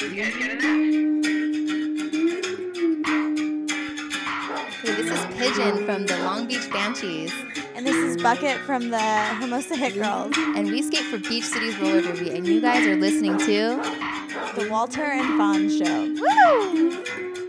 You guys getting that? Hey, this is Pigeon from the Long Beach Banshees. And this is Bucket from the Hermosa Hit Girls. And we skate for Beach City's roller derby. And you guys are listening to The Walter and Fawn Show. Woo!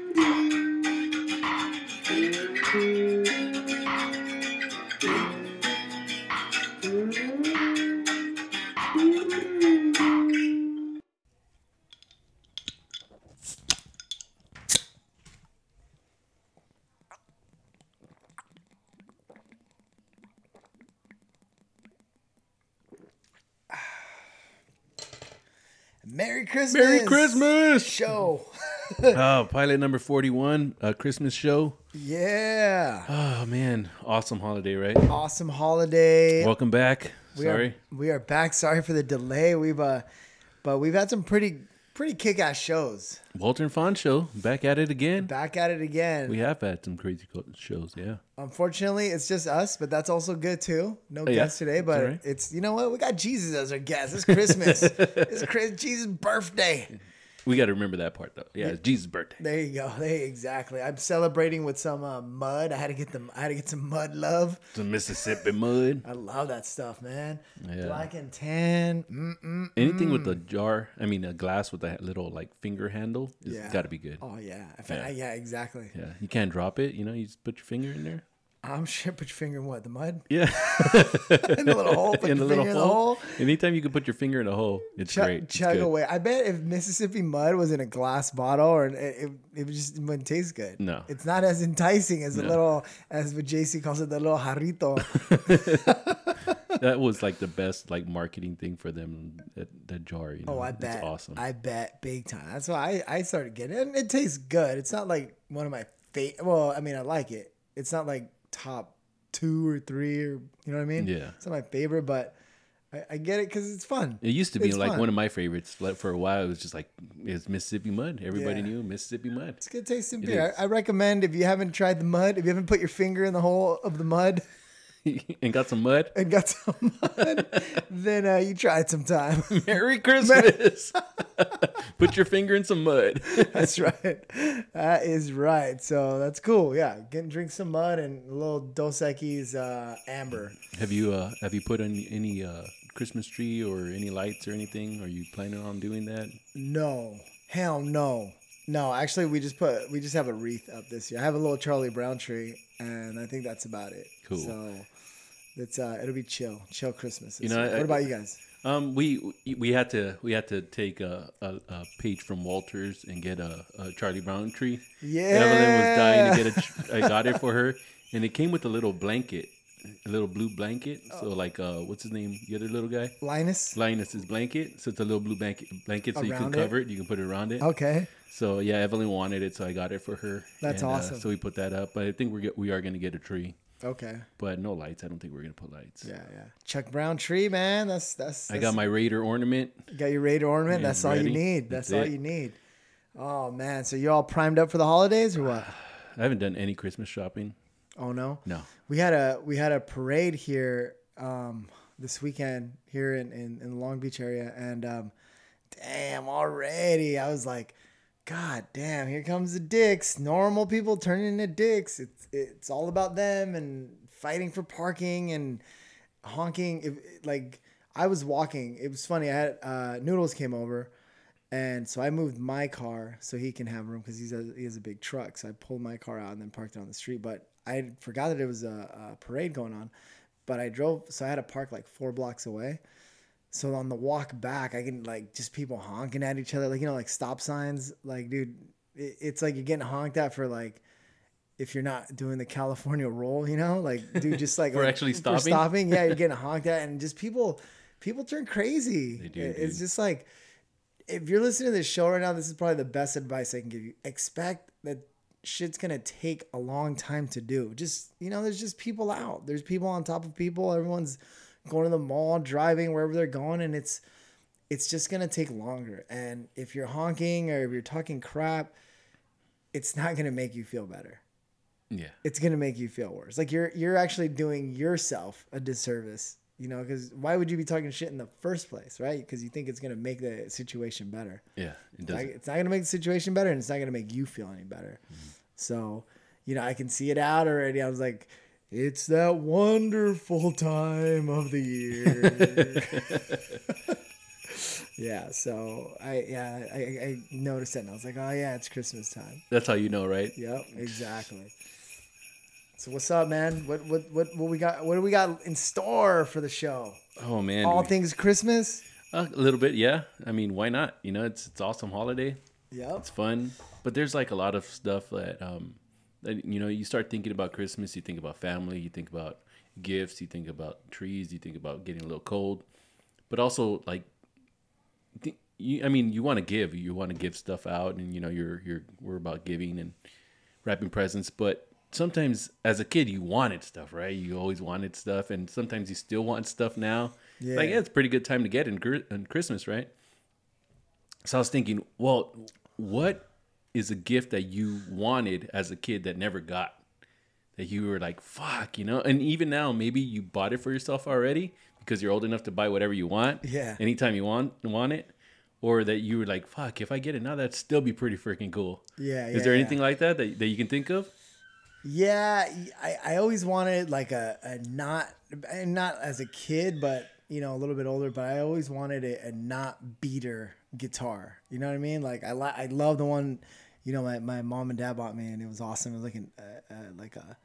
Merry Christmas! Merry Christmas! Show. Pilot number 41, Christmas show. Yeah. Oh, man. Awesome holiday, right? Awesome holiday. Welcome back. Sorry. We are back. Sorry for the delay. We've had some pretty kick-ass shows. Walter and Fawn show. Back at it again. Back at it again. We have had some crazy shows, yeah. Unfortunately, it's just us, but that's also good too. No Yeah, guests today, but that's all right. it's, you know what? We got Jesus as our guest. It's Christmas. It's Jesus' birthday. We got to remember that part, though. Yeah, it's Jesus' birthday. There you go. Exactly. I'm celebrating with some mud. I had to get some mud love. Some Mississippi mud. I love that stuff, man. Yeah. Black and tan. Anything with a glass with a little, like, finger handle, it's Yeah. got to be good. Oh yeah. Yeah. Yeah, exactly. Yeah, you can't drop it. You know, you just put your finger in there. I'm sure. Put your finger in what? The mud? Yeah. In the little hole. Put in your the little finger in the hole. Anytime you can put your finger in a hole, it's great. It's Chug good. away. I bet if Mississippi mud was in a glass bottle, or it wouldn't taste good. No. It's not as enticing as No. a little, as what JC calls it, the little jarrito. That was like the best like marketing thing for them. That jar, you know. Oh, I bet. It's awesome. I bet big time. That's why I started getting it. And it tastes good. It's not like one of my favorite. Well, I mean, I like it. It's not like top 2 or 3 or, you know what I mean? Yeah. It's not my favorite, but I get it because it's fun. It used to be It's like fun. one of my favorites. Like for a while, it was just like it's Mississippi mud. Everybody Yeah. knew Mississippi mud. It's good tasting It beer. is. I recommend if you haven't tried the mud, if you haven't put your finger in the hole of the mud And got some mud. and got some mud, then you try it sometime. Merry Christmas. Put your finger in some mud. That's right. That is right. So that's cool. Yeah. Drink some mud and a little Dos Equis amber. Have you put on any Christmas tree or any lights or anything? Are you planning on doing that? No. Hell no. No, actually we just have a wreath up this year. I have a little Charlie Brown tree and I think that's about it. Cool. So it's it'll be chill Christmas. You know, what about you guys? We had to take a page from Walters and get a Charlie Brown tree. Yeah. Evelyn was dying to get I got it for her, and it came with a little blanket, a little blue blanket. So like, what's his name? The other little guy, Linus's blanket. So it's a little blue blanket, so you can Around cover it. You can put it around it. Okay. So yeah, Evelyn wanted it, so I got it for her. That's awesome. So we put that up, but I think we are gonna get a tree, Okay. but no lights. I don't think we're gonna put lights. Yeah. Chuck Brown tree, man. That's I got my Raider ornament. you got your Raider ornament. Yeah, That's all you ready. need. That's all it. you need. Oh man. So you're all primed up for the holidays or what? I haven't done any Christmas shopping. Oh no. No. We had a parade here this weekend here in the Long Beach area, and damn, already I was like, God damn, here comes the dicks. Normal people turning into dicks. It's all about them and fighting for parking and honking. Like I was walking. It was funny. I had Noodles came over. And so I moved my car so he can have room because he has a big truck. So I pulled my car out and then parked it on the street. But I forgot that it was a parade going on. But I drove, so I had to park like 4 blocks away. So on the walk back, I can like just people honking at each other, like, you know, like stop signs. Like, dude, it's like you're getting honked at for like, if you're not doing the California roll, you know, like, dude, just like For actually for stopping? stopping. Yeah, you're getting honked at, and just people turn crazy. They do, It's dude. just like, if you're listening to this show right now, this is probably the best advice I can give you. Expect that shit's gonna take a long time to do. Just, you know, there's just people out. There's people on top of people. Everyone's going to the mall, driving wherever they're going, and it's just gonna take longer. And if you're honking or if you're talking crap, it's not gonna make you feel better. Yeah. It's gonna make you feel worse. Like you're actually doing yourself a disservice You know, because why would you be talking shit in the first place, right? Because you think it's gonna make the situation better. Yeah, it does. It's not gonna make the situation better, and it's not gonna make you feel any better. Mm-hmm. So, you know, I can see it out already. I was like, it's that wonderful time of the year. Yeah. So I noticed it, and I was like, oh yeah, it's Christmas time. That's how you know, right? Yep. Exactly. So what's up, man? What we got? What do we got in store for the show? Oh man, all things Christmas. A little bit, yeah. I mean, why not? You know, it's awesome holiday. Yeah, it's fun. But there's like a lot of stuff that you know, you start thinking about Christmas. You think about family. You think about gifts. You think about trees. You think about getting a little cold. But also, like, you want to give. You want to give stuff out, and you know, we're about giving and wrapping presents, but sometimes as a kid you wanted stuff, right? You always wanted stuff, and sometimes you still want stuff now. Yeah. Like, yeah, it's a pretty good time to get in Christmas, right? So I was thinking, well, what is a gift that you wanted as a kid that never got? That you were like, fuck, you know? And even now, maybe you bought it for yourself already because you're old enough to buy whatever you want. Yeah. Anytime you want it. Or that you were like, fuck, if I get it now, that'd still be pretty freaking cool. Yeah. Is there anything like that you can think of? Yeah, I always wanted like a not as a kid, but you know, a little bit older. But I always wanted a not beater guitar. You know what I mean? Like I love the one, you know, my mom and dad bought me, and it was awesome. It was like a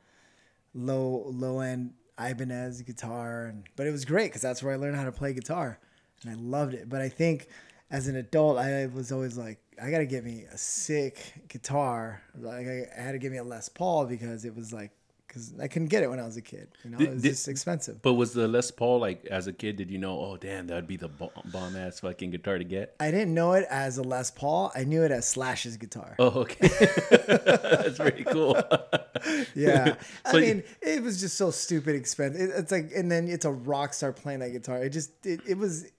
low end Ibanez guitar, but it was great because that's where I learned how to play guitar, and I loved it. But I think as an adult, I was always like, I gotta get me a sick guitar. Like I had to get me a Les Paul because I couldn't get it when I was a kid. You know, it was just expensive. But was the Les Paul, like, as a kid, did you know, oh damn, that'd be the bomb ass fucking guitar to get? I didn't know it as a Les Paul. I knew it as Slash's guitar. Oh, okay. That's pretty cool. Yeah. So I mean, it was just so stupid expensive. It's like, and then it's a rock star playing that guitar. It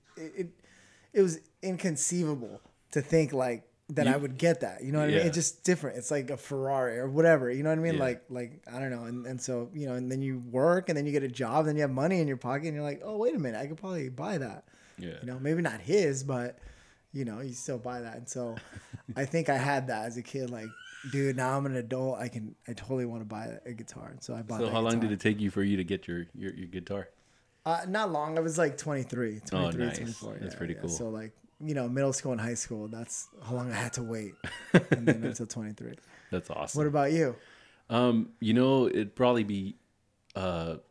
was inconceivable to think like that I would get that. You know what I mean? It's just different. It's like a Ferrari or whatever. You know what I mean? Yeah. Like I don't know. And so, you know, and then you work and then you get a job, then you have money in your pocket and you're like, oh, wait a minute, I could probably buy that. Yeah. You know, maybe not his, but you know, you still buy that. And so I think I had that as a kid, like, dude, now I'm an adult. I totally want to buy a guitar. And so I bought that. So how long did it take you for you to get your guitar? Not long. I was like 23, nice. 24. That's pretty cool. So like, you know, middle school and high school, that's how long I had to wait. And then until 23. That's awesome. What about you? You know, it'd probably be there's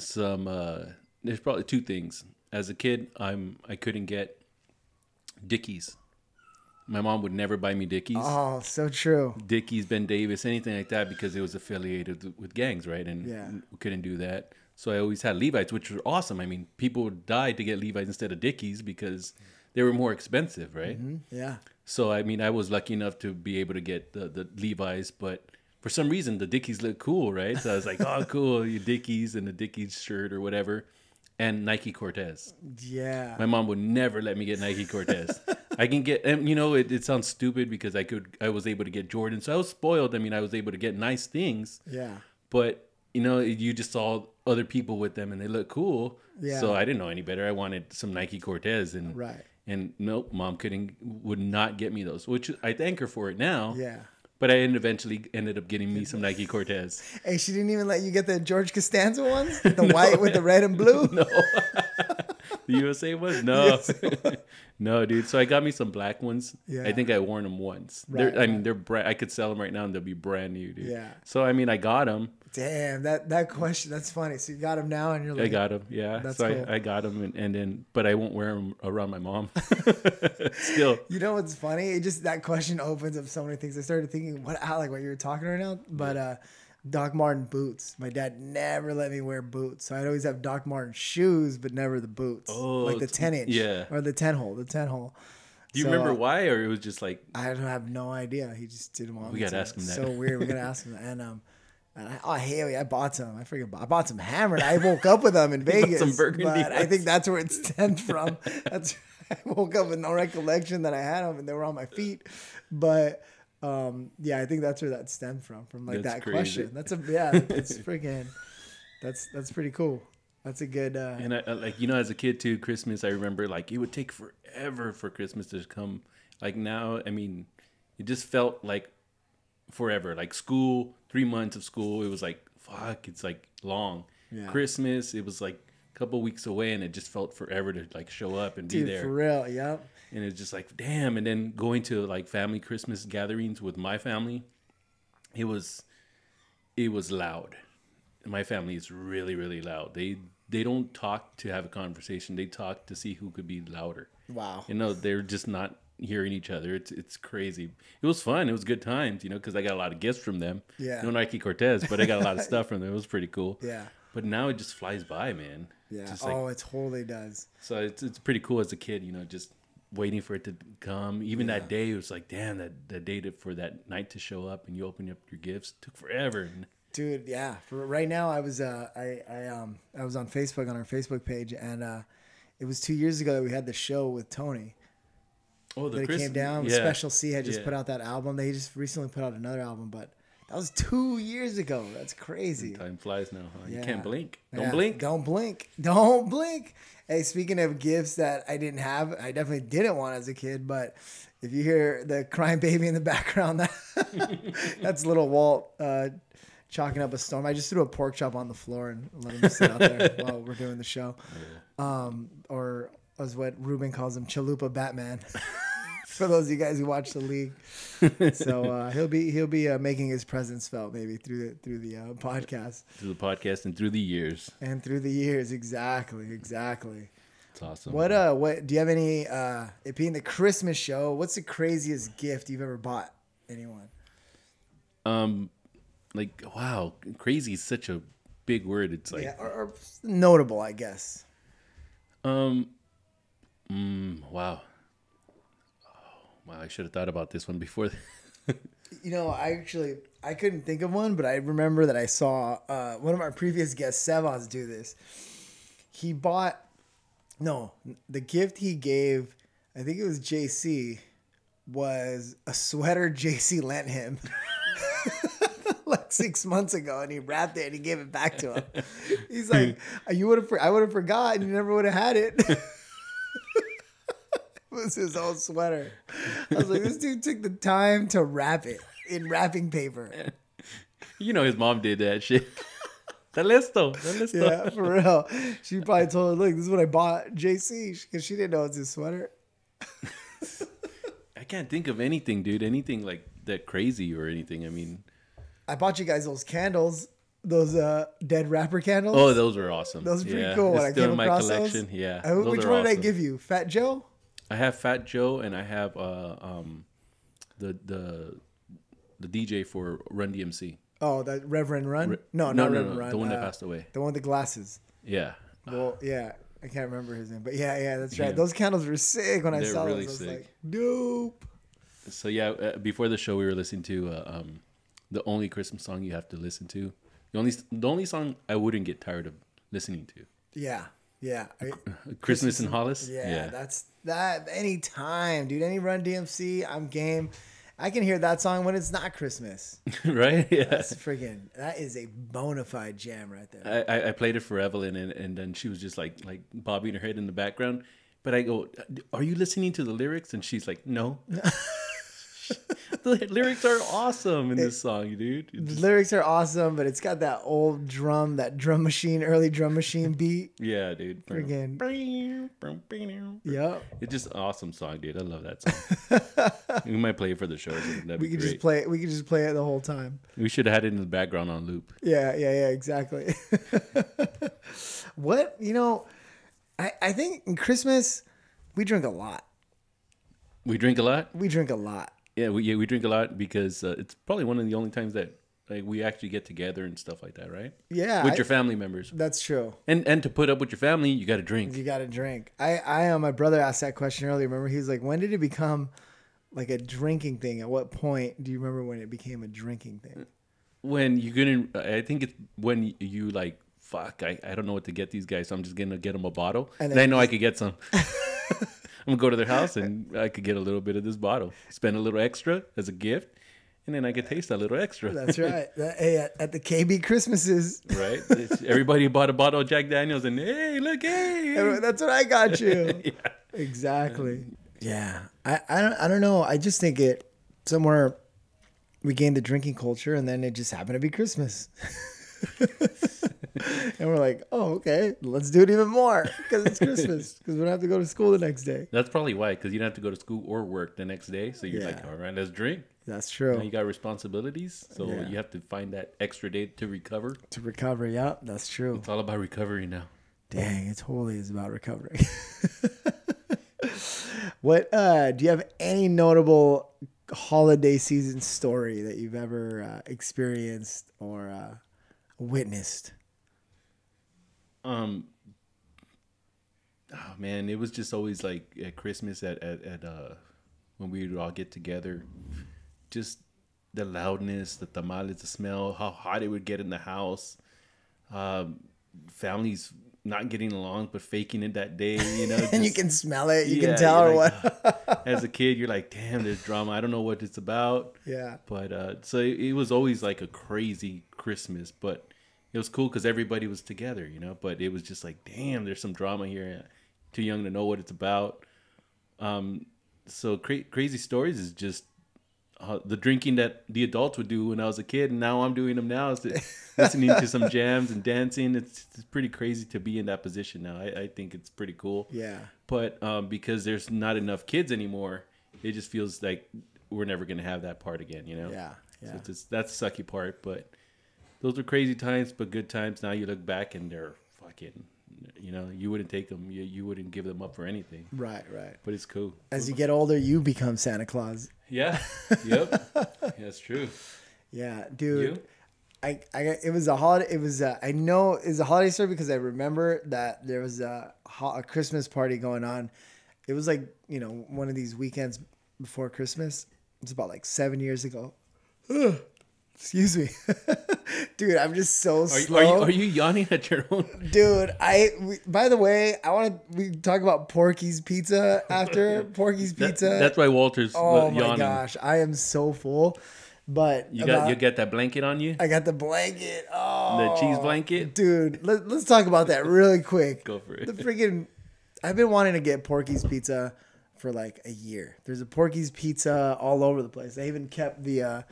probably two things. As a kid, I couldn't get Dickies. My mom would never buy me Dickies. Oh, so true. Dickies, Ben Davis, anything like that, because it was affiliated with gangs, right? And we couldn't do that. So I always had Levi's, which were awesome. I mean, people would die to get Levi's instead of Dickies because they were more expensive, right? Mm-hmm. Yeah. So, I mean, I was lucky enough to be able to get the Levi's, but for some reason, the Dickies look cool, right? So I was like, oh, cool, your Dickies and the Dickies shirt or whatever. And Nike Cortez. Yeah. My mom would never let me get Nike Cortez. I can get, and you know, it sounds stupid because I was able to get Jordan. So I was spoiled. I mean, I was able to get nice things. Yeah. But, you know, you just saw other people with them and they look cool. Yeah. So I didn't know any better. I wanted some Nike Cortez and right. And nope, mom would not get me those, which I thank her for it now. Yeah. But I eventually ended up getting me some Nike Cortez. Hey, she didn't even let you get the George Costanza ones? The white with the red and blue? No. The USA ones? No. No, dude. So I got me some black ones. Yeah. I think I worn them once. Right, I mean, they're I could sell them right now and they'll be brand new, dude. Yeah. So, I mean, I got them. Damn, that question, that's funny. So you got them now and you're like... I got them, yeah. That's so cool. I got them, and then, but I won't wear them around my mom. Still. You know what's funny? It just, that question opens up so many things. I started thinking what you were talking right now, but Doc Marten boots. My dad never let me wear boots. So I'd always have Doc Marten shoes, but never the boots. Oh, like the 10-inch. Yeah. Or the 10-hole. Do you remember why, or it was just like... I have no idea. He just didn't want me to. We got to ask him that. So weird. We got to ask him that. And hell yeah, I bought some. I bought some hammered. I woke up with them in Vegas. Some burgundy. But I think that's where it stemmed from. I woke up with no recollection that I had them and they were on my feet. But yeah, I think that's where that stemmed from like that's that crazy question. It's freaking, that's pretty cool. That's a good. And I, like, you know, as a kid too, Christmas, I remember like it would take forever for Christmas to come. Like now, I mean, it just felt like forever. Like school, 3 months of school, it was like, fuck, it's like long. Yeah. Christmas, it was like a couple weeks away, and it just felt forever to like show up and be there. For real, yep. And it's just like, damn. And then going to like family Christmas gatherings with my family, it was loud. My family is really, really loud. They don't talk to have a conversation. They talk to see who could be louder. Wow. You know, they're just not hearing each other. It's crazy. It was fun. It was good times, you know, because I got a lot of gifts from them. Yeah. No Nike Cortez, but I got a lot of stuff from them. It was pretty cool. Yeah. But now it just flies by, man. Yeah. Just like, it totally does. So it's pretty cool as a kid, you know, just waiting for it to come. Even that day, it was like, damn, that day for that night to show up and you open up your gifts took forever. Dude, yeah. For right now, I was I was on Facebook on our Facebook page, and it was 2 years ago that we had the show with Tony. Oh, that came down. Yeah. Special C had just put out that album. They just recently put out another album, but that was 2 years ago. That's crazy. Time flies now, huh? Yeah. You can't blink. Don't blink. Don't blink. Don't blink. Hey, speaking of gifts that I didn't have, I definitely didn't want as a kid, but if you hear the crying baby in the background, that's little Walt chalking up a storm. I just threw a pork chop on the floor and let him sit out there while we're doing the show. Yeah. Or as what Ruben calls him, Chalupa Batman. For those of you guys who watch the league, so he'll be making his presence felt maybe through the podcast, and through the years, exactly. It's awesome. What do you have any? It being the Christmas show, what's the craziest gift you've ever bought anyone? Like, wow, crazy is such a big word. It's like or notable, I guess. Wow. Wow, I should have thought about this one before. You know, I couldn't think of one, but I remember that I saw one of our previous guests, Sevas, do this. He bought, the gift he gave, I think it was JC, was a sweater JC lent him like 6 months ago, and he wrapped it and he gave it back to him. He's like, I would have forgotten, you never would have had it. It was his old sweater. I was like, this dude took the time to wrap it in wrapping paper. You know his mom did that shit. Está listo. Yeah, for real. She probably told her, look, this is what I bought JC, because she didn't know it's his sweater. I can't think of anything, dude. Anything like that crazy or anything. I mean, I bought you guys those candles. Those dead rapper candles. Oh, those are awesome. Those are pretty cool. When I came across my collection. Those. Yeah. Which one did I give you? Fat Joe? I have Fat Joe, and I have the DJ for Run DMC. Oh, that Reverend Run? No, Reverend Run. The one that passed away. The one with the glasses. Yeah. Well, yeah. I can't remember his name, but yeah, that's right. Those candles were sick when I saw them. They're really sick. I was like, dope. So yeah, before the show, we were listening to the only Christmas song you have to listen to. The only song I wouldn't get tired of listening to. Yeah. Christmas in Hollis. Yeah, that's that. Anytime, dude. Any Run DMC, I'm game. I can hear that song when it's not Christmas. Right? Yeah. That is a bona fide jam right there. I played it for Evelyn, and then she was just like bobbing her head in the background. But I go, are you listening to the lyrics? And she's like, no. The lyrics are awesome in this song, dude. The lyrics are awesome, but it's got that old early drum machine beat. Yeah, dude. Friggin'. Yep. It's just an awesome song, dude. I love that song. We might play it for the show. We could just play it the whole time. We should have had it in the background on loop. Yeah, exactly. What? I think in Christmas, we drink a lot. We drink a lot? We drink a lot. Yeah, we drink a lot because it's probably one of the only times that we actually get together and stuff like that, right? Yeah. With your family members. That's true. And to put up with your family, you got to drink. You got to drink. My brother asked that question earlier. Remember, he was like, when did it become like a drinking thing? At what point do you remember when it became a drinking thing? When you couldn't, I think it's when you like, fuck, I don't know what to get these guys, so I'm just going to get them a bottle. And I know I could get some. I'm going to go to their house and I could get a little bit of this bottle. Spend a little extra as a gift. and then I could taste a little extra. That's right. Hey, at the KB Christmases. Right. Everybody bought a bottle of Jack Daniels and, hey, look, hey. That's what I got you. Yeah. Exactly. Yeah. I don't know. I just think it somewhere we gained the drinking culture and then it just happened to be Christmas. And we're like, oh, okay, let's do it even more because it's Christmas because we don't have to go to school the next day. That's probably why, because you don't have to go to school or work the next day. So you're like, all right, let's drink. That's true. Now you got responsibilities. So you have to find that extra day to recover. To recover, yeah, that's true. It's all about recovery now. Dang, it totally is about recovery. What do you have any notable holiday season story that you've ever experienced or witnessed? Oh man, it was just always like at Christmas at when we would all get together, just the loudness, the tamales, the smell, how hot it would get in the house, families not getting along but faking it that day, you know. And you can smell it, you can tell or like, what. As a kid, you're like, damn, there's drama. I don't know what it's about. Yeah. But so it was always like a crazy Christmas, but it was cool because everybody was together, you know. But it was just like, damn, there's some drama here. Too young to know what it's about. So crazy stories is just the drinking that the adults would do when I was a kid, and now I'm doing them now. Listening to some jams and dancing. It's pretty crazy to be in that position now. I think it's pretty cool. Yeah. But because there's not enough kids anymore, it just feels like we're never going to have that part again, you know? Yeah. Yeah. So that's the sucky part, but those were crazy times, but good times. Now you look back and they're fucking, you know, you wouldn't take them. You wouldn't give them up for anything. Right, right. But it's cool. As you get older, you become Santa Claus. Yeah. Yep. That's true. Yeah, dude. You? It was a holiday. It was I know it was a holiday story because I remember that there was a Christmas party going on. It was like, you know, one of these weekends before Christmas. It's about like 7 years ago. Excuse me. Dude, I'm just so slow. Are you yawning at your own? Dude, by the way, we talk about Porky's Pizza after Porky's Pizza. That's why Walter's yawning. Oh my gosh, I am so full. But you get that blanket on you? I got the blanket. Oh, the cheese blanket? Dude, let's talk about that really quick. Go for it. I've been wanting to get Porky's Pizza for like a year. There's a Porky's Pizza all over the place. I even kept the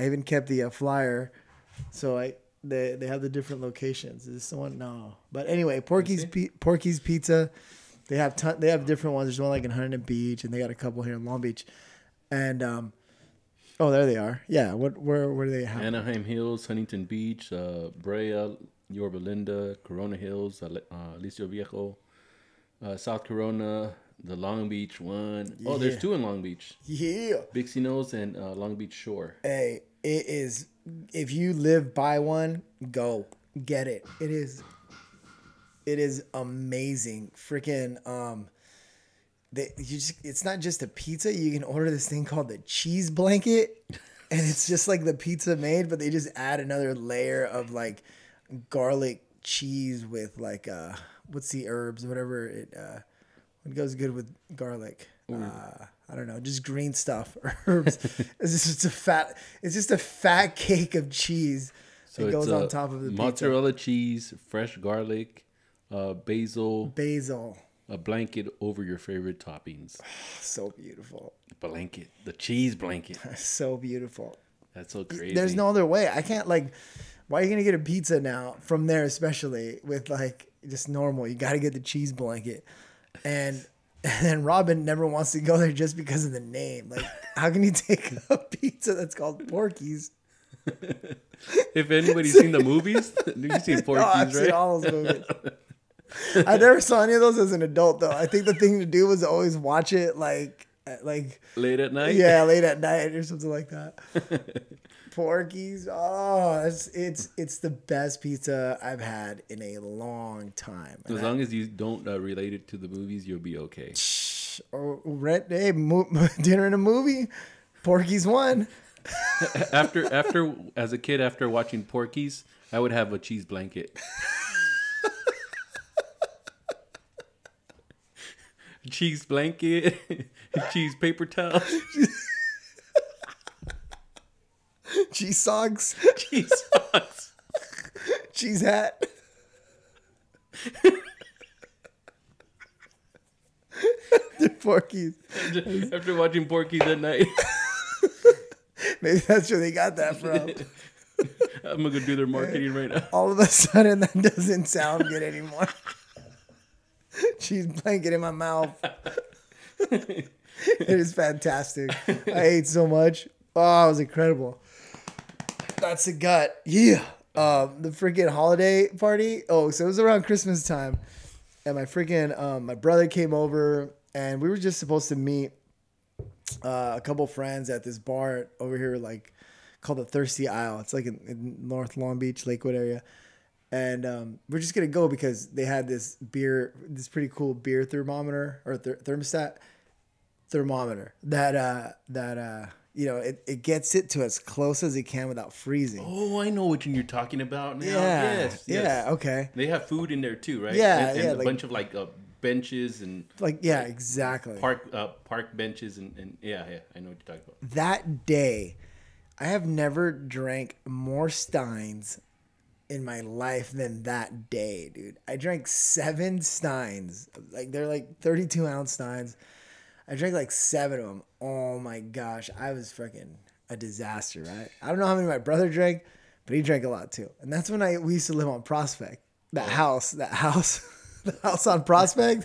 flyer, so they have the different locations. Is this the one? No, but anyway, Porky's Pizza. They have different ones. There's one like in Huntington Beach, and they got a couple here in Long Beach, and oh, there they are. Yeah, where do they have? Anaheim Hills, Huntington Beach, Brea, Yorba Linda, Corona Hills, Aliso Viejo, South Corona. The Long Beach one. Yeah. Oh, there's two in Long Beach. Yeah. Bixie Knolls and Long Beach Shore. Hey, it is. If you live by one, go get it. It is amazing. Freaking it's not just a pizza. You can order this thing called the cheese blanket, and it's just like the pizza made, but they just add another layer of like garlic cheese with like what's the herbs, whatever it. It goes good with garlic. I don't know, just green stuff, herbs. It's just a fat cake of cheese. So it goes on top of the mozzarella cheese, fresh garlic, basil, a blanket over your favorite toppings. So beautiful. The cheese blanket. So beautiful. That's so crazy. There's no other way. I can't why are you gonna get a pizza now from there, especially with like just normal? You got to get the cheese blanket. And then Robin never wants to go there just because of the name. Like, how can you take a pizza that's called Porky's? If anybody's seen the movies, you've seen Porky's, I've seen all those movies. I never saw any of those as an adult, though. I think the thing to do was always watch it like late at night. Yeah, late at night or something like that. Porky's, it's the best pizza I've had in a long time. As long as you don't relate it to the movies, you'll be okay. Dinner in a movie, Porky's one. After as a kid, after watching Porky's, I would have a cheese blanket. Cheese blanket, cheese paper towel. Cheese socks. Cheese socks. Cheese hat. They're Porky's. After watching Porky's at night. Maybe that's where they got that from. I'm going to go do their marketing right now. All of a sudden, that doesn't sound good anymore. Cheese blanket in my mouth. It is fantastic. I ate so much. Oh, it was incredible. That's a gut. Yeah. The freaking holiday party. Oh, so it was around Christmas time. And my freaking, my brother came over and we were just supposed to meet a couple friends at this bar over here, like called the Thirsty Isle. It's like in North Long Beach, Lakewood area. And we're just going to go because they had this pretty cool beer thermometer or thermometer that you know, it gets it to as close as it can without freezing. Oh, I know what you're talking about now. Yeah. Yes. Yeah. Okay. They have food in there too, right? Yeah. And yeah. a bunch of like benches and exactly. Park benches and yeah, I know what you're talking about. That day, I have never drank more Steins in my life than that day, dude. I drank 7 Steins. Like they're like 32-ounce Steins. I drank like 7 of them. Oh my gosh. I was freaking a disaster, right? I don't know how many my brother drank, but he drank a lot too. And that's when we used to live on Prospect. The house on Prospect.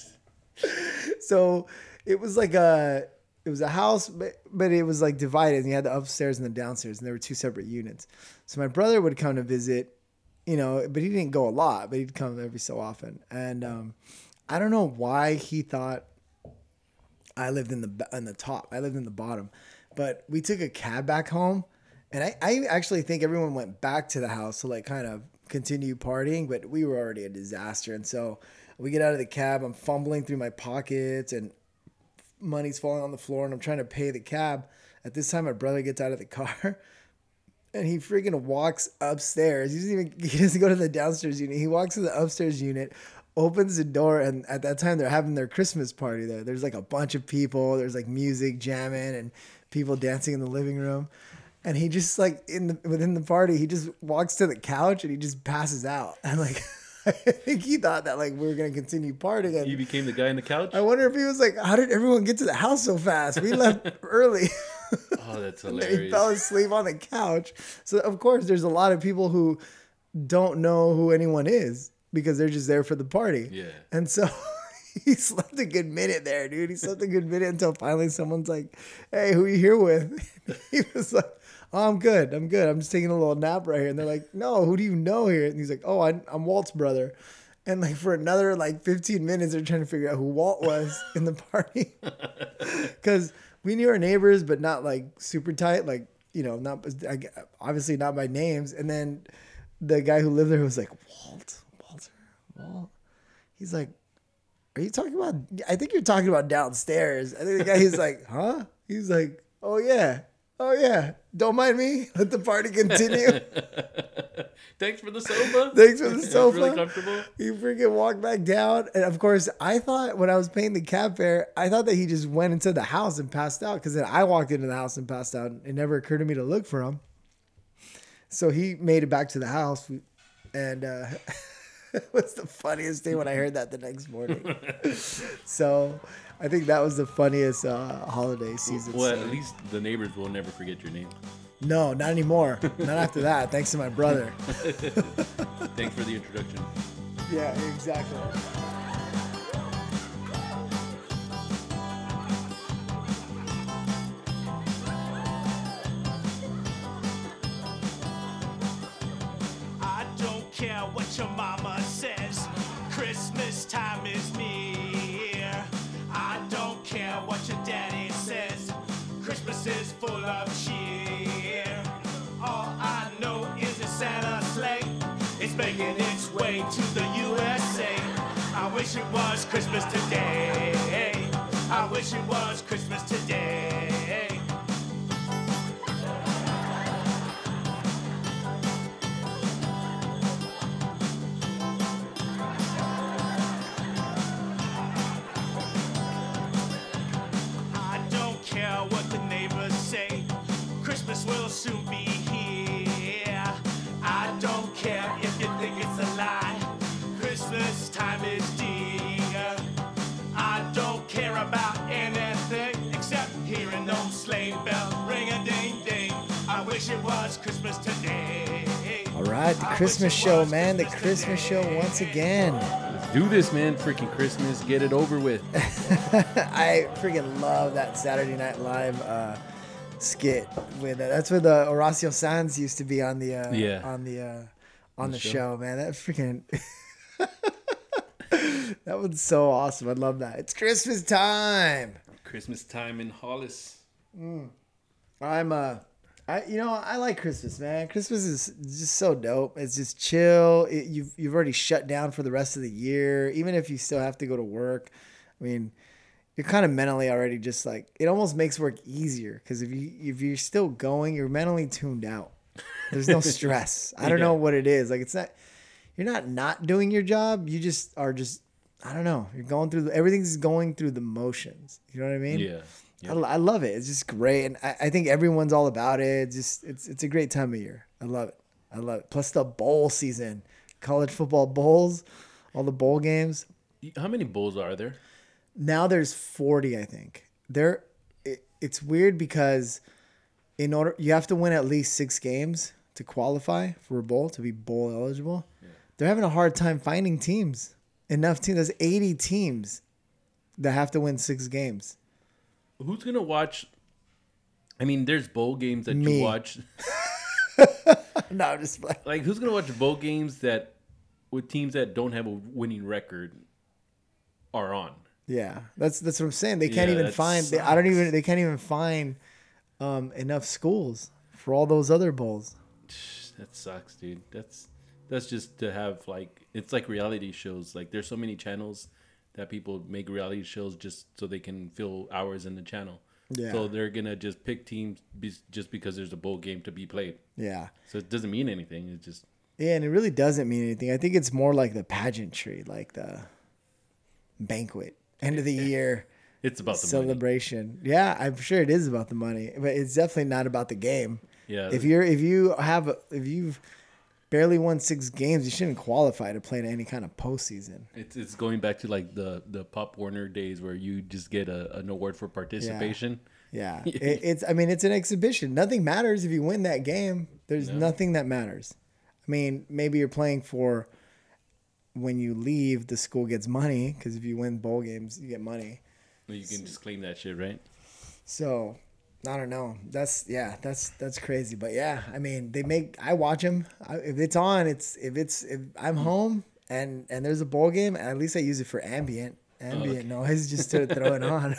So it was like it was a house, but it was like divided. And you had the upstairs and the downstairs, and there were 2 separate units. So my brother would come to visit, you know, but he didn't go a lot, but he'd come every so often. And I don't know why he thought I lived in the top. I lived in the bottom. But we took a cab back home. And I actually think everyone went back to the house to like kind of continue partying. But we were already a disaster. And so we get out of the cab. I'm fumbling through my pockets. And money's falling on the floor. And I'm trying to pay the cab. At this time, my brother gets out of the car. And he freaking walks upstairs. He doesn't go to the downstairs unit. He walks to the upstairs unit. Opens the door, and at that time they're having their Christmas party there. There's like a bunch of people. There's like music jamming and people dancing in the living room. And he just like within the party, he just walks to the couch and he just passes out. And like I think he thought that like we were gonna continue partying. And you became the guy on the couch? I wonder if he was like, how did everyone get to the house so fast? We left early. Oh, that's hilarious. He fell asleep on the couch. So of course there's a lot of people who don't know who anyone is, because they're just there for the party. Yeah. And so he slept a good minute there, dude. He slept a good minute until finally someone's like, hey, who are you here with? He was like, oh, I'm good. I'm just taking a little nap right here. And they're like, no, who do you know here? And he's like, oh, I'm Walt's brother. And like for another like 15 minutes, they're trying to figure out who Walt was in the party. Because we knew our neighbors, but not like super tight. Like, you know, obviously not by names. And then the guy who lived there was like, Walt. He's like, are you talking about, I think you're talking about downstairs. I think the guy, he's like, huh? He's like, oh yeah. Don't mind me. Let the party continue. Thanks for the sofa. Really comfortable. He freaking walked back down. And of course, I thought when I was paying the cab fare, I thought that he just went into the house and passed out. Because then I walked into the house and passed out. It never occurred to me to look for him. So he made it back to the house. And it was the funniest thing when I heard that the next morning. So I think that was the funniest holiday season. Well, at least the neighbors will never forget your name. No, not anymore. Not after that. Thanks to my brother. Thanks for the introduction. Yeah, exactly. What your mama says, Christmas time is near. I don't care what your daddy says, Christmas is full of cheer. All I know is that Santa sleigh is making its way to the USA. I wish it was Christmas today. I wish it was Christmas today. What the neighbors say, Christmas will soon be right, the Christmas show, man. The Christmas show once again. Let's do this, man. Freaking Christmas. Get it over with. I freaking love that Saturday Night Live skit with that's where the Horacio Sanz used to be on the on the show, man. That freaking that was so awesome. I love that. It's Christmas time. Christmas time in Hollis. I like Christmas, man. Christmas is just so dope. It's just chill. You've already shut down for the rest of the year. Even if you still have to go to work, I mean, you're kind of mentally already just like, it almost makes work easier because if you're still going, you're mentally tuned out. There's no stress. I don't know what it is. Like you're not doing your job. You just are I don't know. You're going through everything's going through the motions. You know what I mean? Yeah. Yep. I love it. It's just great, and I think everyone's all about it. It's a great time of year. I love it. Plus the bowl season, college football bowls, all the bowl games. How many bowls are there? Now there's 40, I think. It's weird because you have to win at least 6 games to qualify for a bowl to be bowl eligible. Yeah. They're having a hard time finding teams. Enough teams. There's 80 teams that have to win 6 games. Who's gonna watch? I mean, there's bowl games that you watch. No, I'm just like who's gonna watch bowl games that with teams that don't have a winning record are on? Yeah, that's what I'm saying. They can't even find. They can't even find enough schools for all those other bowls. That sucks, dude. That's just to have like it's like reality shows. Like there's so many channels that people make reality shows just so they can fill hours in the channel. Yeah. So they're gonna just pick teams just because there's a bowl game to be played. Yeah. So it doesn't mean anything. It just and it really doesn't mean anything. I think it's more like the pageantry, like the banquet, end of the year. It's about the celebration. Money. Yeah, I'm sure it is about the money, but it's definitely not about the game. Yeah. If you've barely won 6 games, you shouldn't qualify to play in any kind of postseason. It's going back to like the Pop Warner days where you just get an award for participation. Yeah. It's an exhibition. Nothing matters if you win that game. There's nothing that matters. I mean, maybe you're playing for when you leave, the school gets money because if you win bowl games, you get money. You can just claim that shit, right? So I don't know. That's crazy. But yeah, I mean, I watch them. If it's on, if I'm home and there's a bowl game, at least I use it for ambient noise just to throw it on.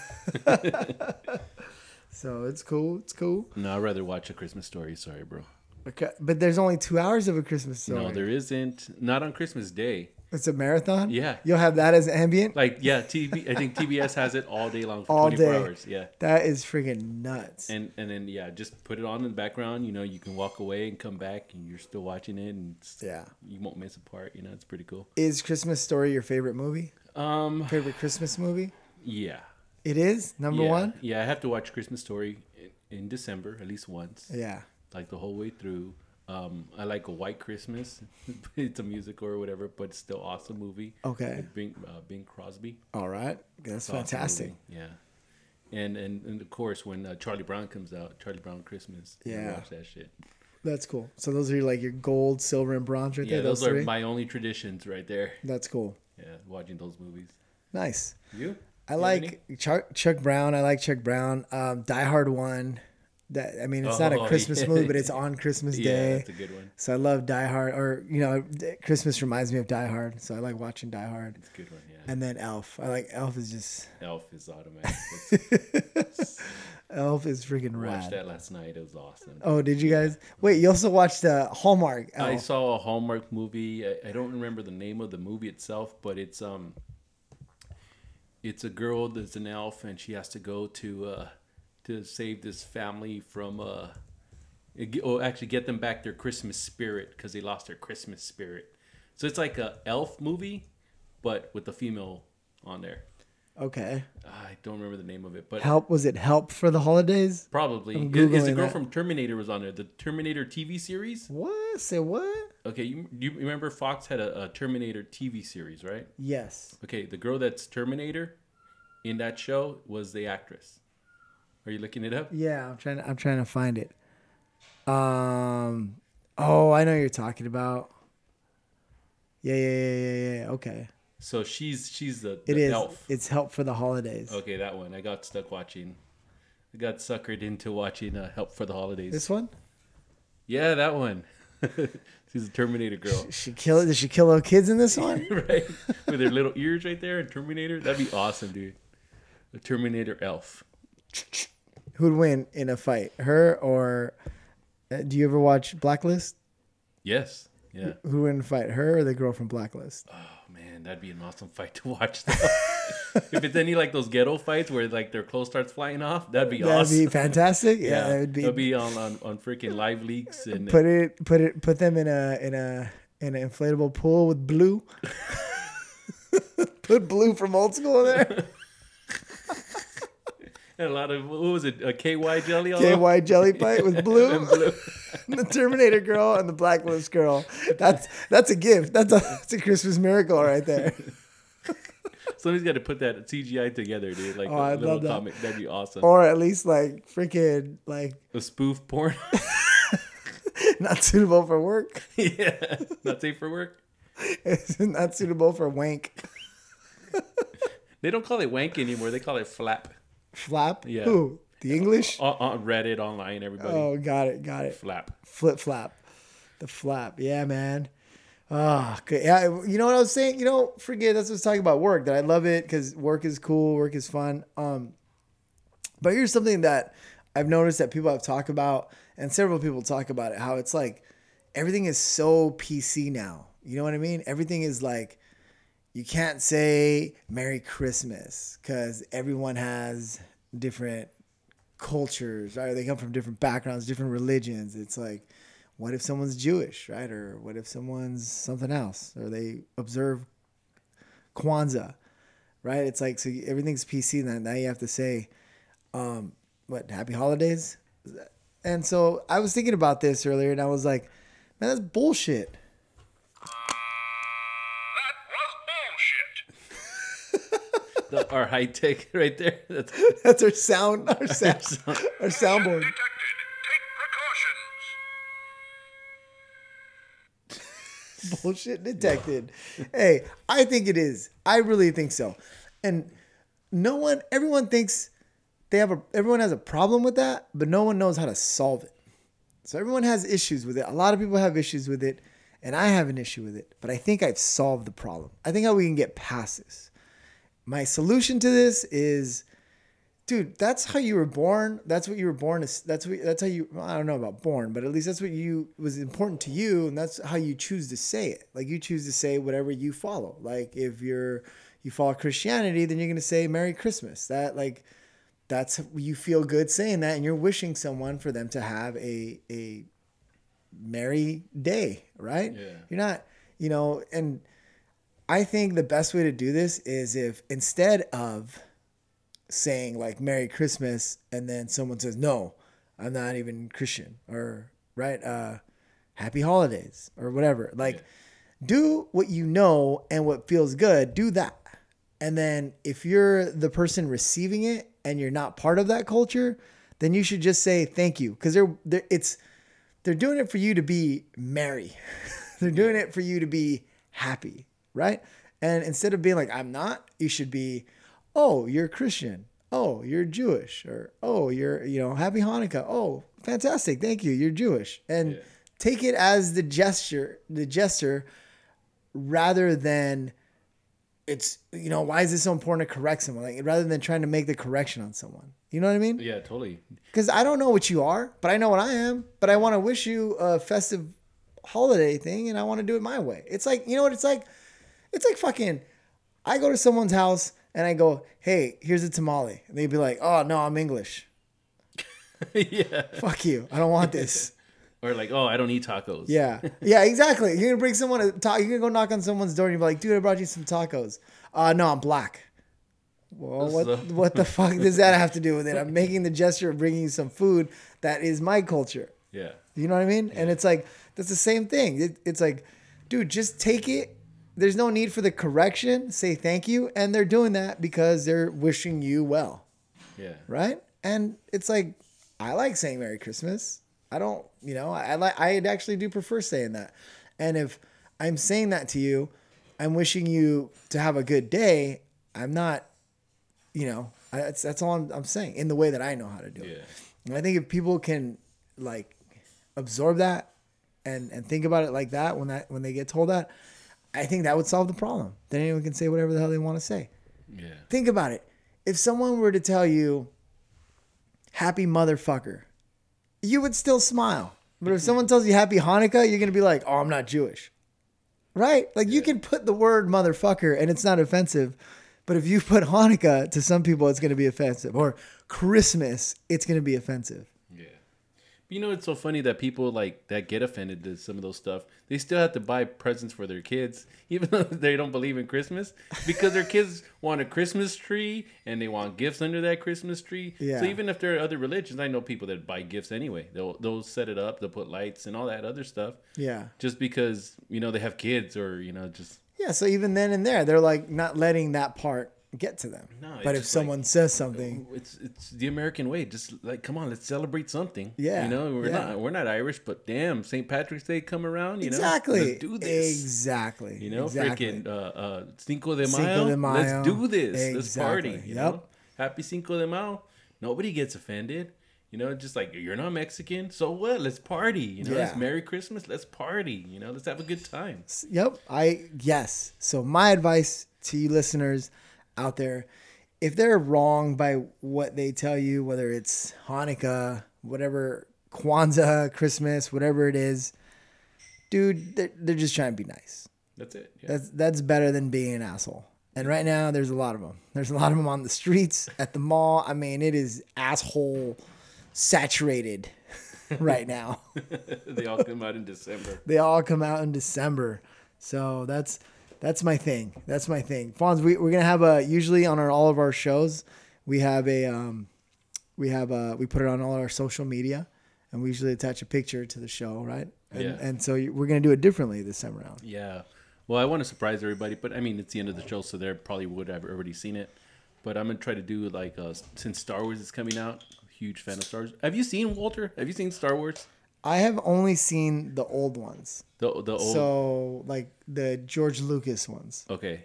So it's cool. No, I'd rather watch A Christmas Story. Sorry, bro. Okay, but there's only 2 hours of A Christmas Story. No, there isn't. Not on Christmas Day. It's a marathon? Yeah. You'll have that as ambient? Like, yeah, I think TBS has it all day long for 24 hours. Yeah. That is freaking nuts. And then, yeah, just put it on in the background. You know, you can walk away and come back and you're still watching it. And you won't miss a part. You know, it's pretty cool. Is Christmas Story your favorite movie? Favorite Christmas movie? Yeah. It is? Number 1? Yeah, I have to watch Christmas Story in December at least once. Yeah. Like the whole way through. I like A White Christmas. It's a musical or whatever, but it's still awesome movie. Okay. With Bing Crosby. All right. That's fantastic. Awesome, yeah. And of course when Charlie Brown comes out, Charlie Brown Christmas. Yeah. Watch that shit. That's cool. So those are like your gold, silver, and bronze right there? Yeah, those are my only traditions right there. That's cool. Yeah, watching those movies. Nice. You? I like Chuck Brown. I like Chuck Brown. Die Hard 1. It's not a Christmas movie, but it's on Christmas Day. Yeah, that's a good one. So I love Die Hard, or Christmas reminds me of Die Hard, so I like watching Die Hard. It's a good one, yeah. And then Elf. I like Elf is automatic. Elf is freaking rad. Watched that last night. It was awesome. Oh, did you guys? Wait, you also watched Hallmark Elf. I saw a Hallmark movie. I don't remember the name of the movie itself, but it's a girl that's an elf, and she has to go to save this family from actually get them back their Christmas spirit because they lost their Christmas spirit. So it's like a elf movie, but with the female on there. Okay. I don't remember the name of it, but was it Help for the Holidays? Probably. It's the girl from Terminator was on there. The Terminator TV series. What? Say what? Okay, you remember Fox had a Terminator TV series, right? Yes. Okay, the girl that's Terminator in that show was the actress. Are you looking it up? Yeah, I'm trying to find it. Oh, I know what you're talking about. Yeah. Okay. So she's the It is. elf. It's Help for the Holidays. Okay, that one. I got stuck watching. I got suckered into watching Help for the Holidays. This one? Yeah, that one. She's a Terminator girl. Did she kill little kids in this one? Right? With her little ears right there and Terminator. That'd be awesome, dude. A Terminator elf. Who'd win in a fight? Her or... do you ever watch Blacklist? Yes. Yeah. Who would win in a fight? Her or the girl from Blacklist? Oh, man. That'd be an awesome fight to watch, though. If it's any like those ghetto fights where like their clothes starts flying off, that'd be awesome. That'd be fantastic. Yeah, That would be. It'll be on freaking live leaks and Put them in an inflatable pool with blue. Put blue from Old School in there. and a lot of what was it? A KY jelly. KY jelly fight with blue. And blue. The Terminator girl and the Blacklist girl. That's a gift. That's a Christmas miracle right there. Somebody's got to put that CGI together, dude. Like a I'd little love that. comic. That'd be awesome. Or at least like freaking like A spoof porn. not suitable for work. Yeah, not safe for work. It's not suitable for wank. They don't call it wank anymore. They call it flap. Flap? Yeah. Who? The English? On Reddit, online, everybody. Oh, got it. Flap. Flip flap. The flap. Yeah, man. Oh, okay. Yeah, you know what I was saying? Forget that's what I was talking about work. That I love it because work is cool, work is fun. But here's something that I've noticed that people have talked about, and several people talk about it, how it's like everything is so PC now. You know what I mean? Everything is like, you can't say Merry Christmas because everyone has different cultures, right? They come from different backgrounds, different religions. It's like, what if someone's Jewish, right? Or what if someone's something else? Or they observe Kwanzaa, right? It's like, so everything's PC. And now you have to say, Happy Holidays? And so I was thinking about this earlier and I was like, man, that's bullshit. Our high tech right there. That's our sound, our soundboard. Bullshit detected. Hey, I think it is. I really think so. And everyone thinks everyone has a problem with that, but no one knows how to solve it. So everyone has issues with it. A lot of people have issues with it, and I have an issue with it, but I think I've solved the problem. I think how we can get past this. My solution to this is, dude, that's how you were born. That's what you were born. That's how you, I don't know about born, but at least that's what was important to you. And that's how you choose to say it. Like you choose to say whatever you follow. Like if you follow Christianity, then you're going to say Merry Christmas. That's you feel good saying that. And you're wishing someone for them to have a merry day, right? Yeah. You're not, and I think the best way to do this is if instead of saying like Merry Christmas and then someone says, no, I'm not even Christian, or right, Happy Holidays or whatever. Like do what you know and what feels good, do that. And then if you're the person receiving it and you're not part of that culture, then you should just say thank you. Because they're doing it for you to be merry. They're doing it for you to be happy. Right? And instead of being like, I'm not, you should be, oh, you're Christian. Oh, you're Jewish. Or, oh, you're, Happy Hanukkah. Oh, fantastic. Thank you. You're Jewish. And take it as the gesture rather than it's, why is this so important to correct someone? Like, rather than trying to make the correction on someone. You know what I mean? Yeah, totally. Because I don't know what you are, but I know what I am. But I want to wish you a festive holiday thing, and I want to do it my way. It's like, you know what it's like? It's like fucking, I go to someone's house and I go, hey, here's a tamale. And they'd be like, oh, no, I'm English. Yeah. Fuck you. I don't want this. Or like, oh, I don't eat tacos. Yeah. Yeah, exactly. You're going to bring someone a taco. You're going to go knock on someone's door and you're like, dude, I brought you some tacos. No, I'm black. Well, what the fuck does that have to do with it? I'm making the gesture of bringing you some food that is my culture. Yeah. You know what I mean? Yeah. And it's like, that's the same thing. It's like, dude, just take it. There's no need for the correction. Say thank you. And they're doing that because they're wishing you well. Yeah. Right? And it's like, I like saying Merry Christmas. I don't, I actually do prefer saying that. And if I'm saying that to you, I'm wishing you to have a good day. I'm not, that's all I'm saying in the way that I know how to do it. And I think if people can like absorb that and think about it like that when they get told that, I think that would solve the problem. Then anyone can say whatever the hell they want to say. Yeah. Think about it. If someone were to tell you, happy motherfucker, you would still smile. But if someone tells you happy Hanukkah, you're going to be like, oh, I'm not Jewish. Right? Like you can put the word motherfucker and it's not offensive. But if you put Hanukkah, to some people, it's going to be offensive. Or Christmas, it's going to be offensive. Yeah. It's so funny that people like that get offended to some of those stuff. They still have to buy presents for their kids, even though they don't believe in Christmas, because their kids want a Christmas tree and they want gifts under that Christmas tree. Yeah. So even if there are other religions, I know people that buy gifts anyway. They'll set it up, they'll put lights and all that other stuff. Yeah. Just because, they have kids or, just... Yeah, so even then and there, they're like not letting that part get to them. No, but if someone says something, it's the American way. Just like, come on, let's celebrate something. Yeah, we're not Irish, but damn, St. Patrick's Day come around. Exactly. Let's do this. Exactly. Freaking Cinco de Mayo. Let's do this. Exactly. Let's party. Know? Happy Cinco de Mayo. Nobody gets offended. Just like, you're not Mexican, so what? Let's party. It's Merry Christmas. Let's party. Let's have a good time. Yep. Yes. So my advice to you listeners out there, if they're wrong by what they tell you, whether it's Hanukkah, whatever, Kwanzaa, Christmas, whatever it is, dude, they're just trying to be nice. That's it. Yeah. That's better than being an asshole. And right now, there's a lot of them. There's a lot of them on the streets, at the mall. I mean, it is asshole saturated right now. They all come out in December. So that's my thing. Fonz, we're gonna have usually on all of our shows, we have we put it on all our social media, and we usually attach a picture to the show, right? And so we're gonna do it differently this time around. Yeah. Well, I want to surprise everybody, but I mean, it's the end of the show, so they probably would have already seen it. But I'm gonna try to do like since Star Wars is coming out. Huge fan of Star Wars. Have you seen, Walter? Have you seen Star Wars? I have only seen the old ones. The old. So like the George Lucas ones. Okay,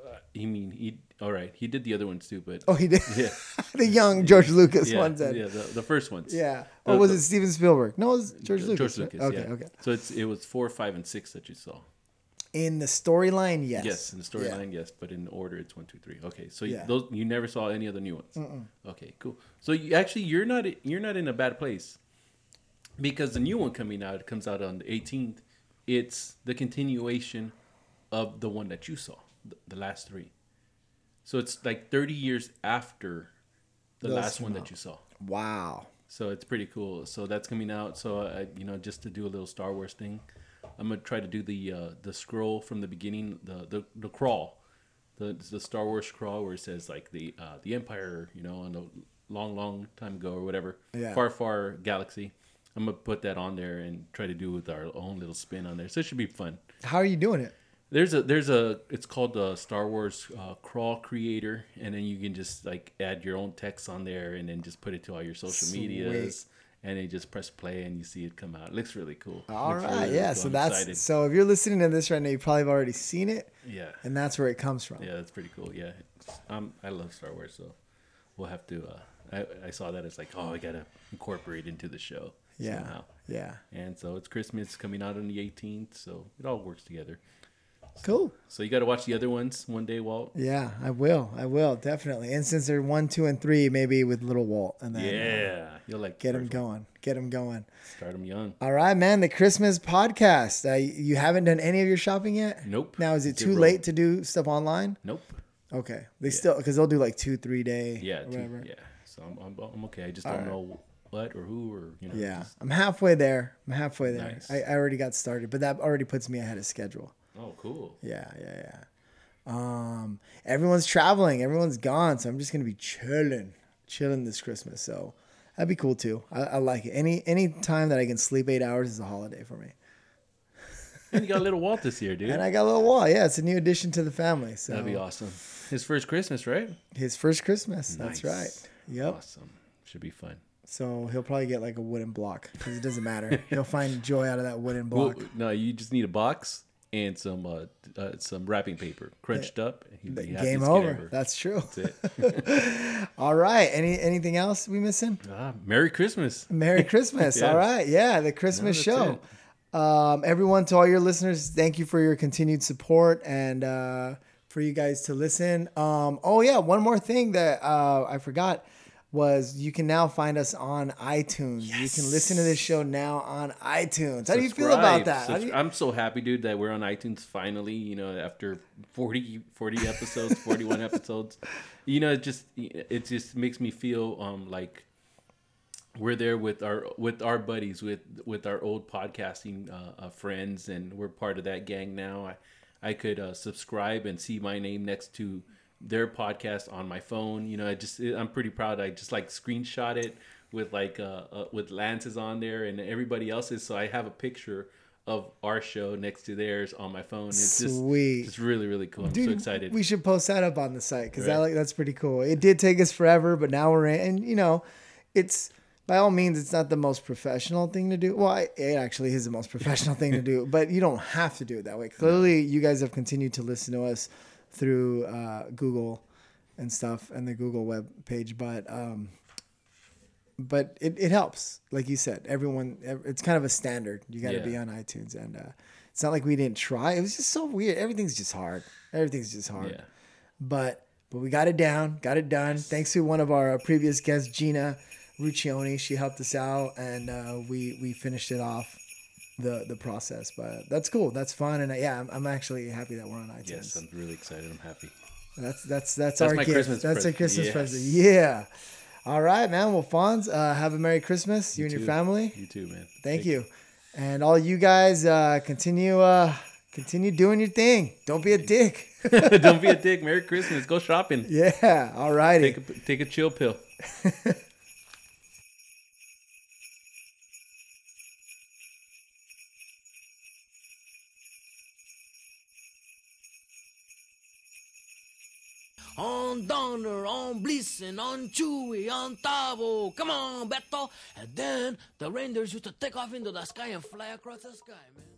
all right. He did the other ones too, but he did. Yeah, the young George Lucas ones. Then. Yeah, the first ones. Yeah. Or was it Steven Spielberg? No, it was George Lucas. George Lucas. Right? Okay. So it was 4, 5, and 6 that you saw. In the storyline, yes. Yes, in the storyline, yes. But in order, it's 1, 2, 3. Okay, so those you never saw any of the new ones. Mm-mm. Okay, cool. So you're not in a bad place, because the new one comes out on the 18th. It's the continuation of the one that you saw, the last 3. So it's like 30 years after the last one that you saw. Wow. So it's pretty cool. So that's coming out. So just to do a little Star Wars thing. I'm gonna try to do the scroll from the beginning, the crawl, the Star Wars crawl where it says like the Empire, on a long time ago or whatever, far galaxy. I'm gonna put that on there and try to do with our own little spin on there. So it should be fun. How are you doing it? There's it's called the Star Wars Crawl Creator, and then you can just like add your own text on there and then just put it to all your social medias. And then you just press play and you see it come out. It looks really cool. All right, yeah. So so if you're listening to this right now, you probably have already seen it. Yeah. And that's where it comes from. Yeah, that's pretty cool. Yeah. I love Star Wars, so we'll have to. I saw that, it's like, I gotta incorporate into the show. Yeah. Somehow. Yeah. And so it's Christmas coming out on the 18th, so it all works together. Cool. So you got to watch the other ones one day, Walt. Yeah, I will definitely. And since they're 1, 2, and 3, maybe with little Walt, and then you'll like get him going. Start him young. All right, man. The Christmas podcast. You haven't done any of your shopping yet? Nope. Now is it too late to do stuff online? Nope. Okay. Still, because they'll do like 2-3 day. Yeah. So I'm okay. I just don't know what or who or Yeah, I'm halfway there. Nice. I already got started, but that already puts me ahead of schedule. Oh, cool. Yeah. Everyone's traveling. Everyone's gone. So I'm just going to be chilling this Christmas. So that'd be cool too. I like it. Any time that I can sleep 8 hours is a holiday for me. And you got little Walt this year, dude. And I got little Walt. Yeah, it's a new addition to the family. So that'd be awesome. His first Christmas, right? His first Christmas. Nice. That's right. Yep. Awesome. Should be fun. So he'll probably get like a wooden block because it doesn't matter. He'll find joy out of that wooden block. Well, no, you just need a box and some wrapping paper crunched up. Game over. That's true. That's it. All right. Anything else we missing? Merry Christmas. Merry Christmas. Yes. All right. Yeah, the Christmas show. Everyone, to all your listeners, thank you for your continued support and for you guys to listen. One more thing that I forgot was you can now find us on iTunes. Yes. You can listen to this show now on iTunes. How do you feel about that? I'm so happy, dude, that we're on iTunes finally, you know, after 40 episodes, 41 episodes. You know, it just makes me feel like we're there with our buddies, with our old podcasting friends, and we're part of that gang now. I could subscribe and see my name next to their podcast on my phone. You know, I'm pretty proud. I just like screenshot it with with Lance's on there and everybody else's. So I have a picture of our show next to theirs on my phone. It's sweet. It's really, really cool. I'm so excited. We should post that up on the site because that's pretty cool. It did take us forever, but now we're in. And you know, it's by all means, it's not the most professional thing to do. Well, it actually is the most professional thing to do, but you don't have to do it that way. Clearly, you guys have continued to listen to us through Google and stuff and the Google web page, but it helps. Like you said, it's kind of a standard. You got to be on iTunes, and it's not like we didn't try. It was just so weird. Everything's just hard. Yeah. But we got it down, got it done. Thanks to one of our previous guests, Gina Ruccioni. She helped us out, and we finished it off. The process, but that's cool. That's fun, and I'm actually happy that we're on iTunes. Yes, I'm really excited. I'm happy. That's our gift. That's a Christmas present. Yeah. All right, man. Well, Fonz, have a Merry Christmas. You and your family. You too, man. Thank you. And all you guys, continue doing your thing. Don't be a dick. Don't be a dick. Merry Christmas. Go shopping. Yeah. All righty. Take a chill pill. On Donner, on Blitzen, on Chewy, on Tavo. Come on, Beto. And then the reindeers used to take off into the sky and fly across the sky, man.